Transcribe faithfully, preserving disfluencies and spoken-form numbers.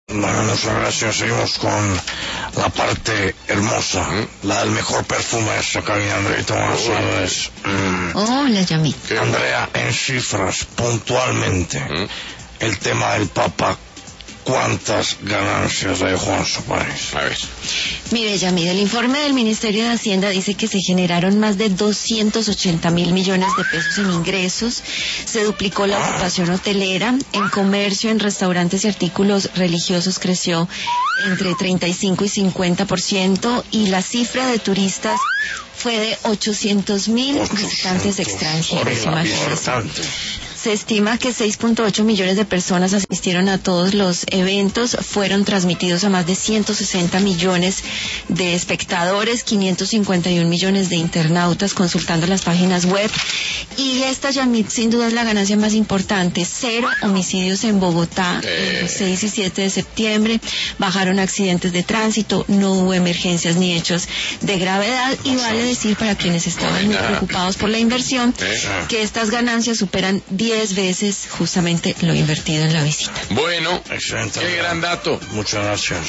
Bueno, muchas gracias. Seguimos con la parte hermosa, ¿Mm? la del mejor perfume de esta cabina, Andreita. Buenas tardes. Mm. Hola, Yamit. Andrea, en cifras, puntualmente, ¿Mm? el tema del Papa, ¿cuántas ganancias dejó en su país? A ver. Mire, Yamid, el informe del Ministerio de Hacienda dice que se generaron más de doscientos ochenta mil millones de pesos en ingresos, se duplicó la ocupación hotelera, en comercio, en restaurantes y artículos religiosos creció entre treinta y cinco y cincuenta por ciento y la cifra de turistas fue de ochocientos mil visitantes extranjeros. Imagínense. Se estima que seis punto ocho millones de personas asistieron a todos los eventos, fueron transmitidos a más de ciento sesenta millones de espectadores, quinientos cincuenta y un millones de internautas consultando las páginas web. Y esta, Yamit, sin duda es la ganancia más importante. Cero homicidios en Bogotá eh. el seis y siete de septiembre, bajaron accidentes de tránsito, no hubo emergencias ni hechos de gravedad. Y vale decir, para quienes estaban muy preocupados por la inversión, que estas ganancias superan diez veces justamente lo invertido en la visita. Bueno, excelente. Qué gran dato. Muchas gracias.